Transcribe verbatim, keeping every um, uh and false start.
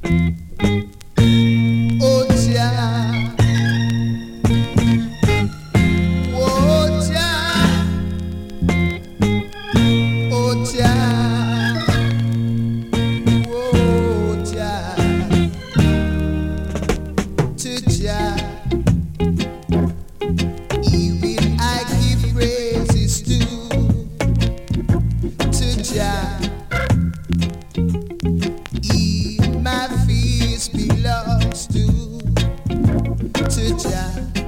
Oh Jah, oh Jah, oh Jah, oh Jah, to Jah, He will I give praises to, to Jah. My fears belongs to, to Jah.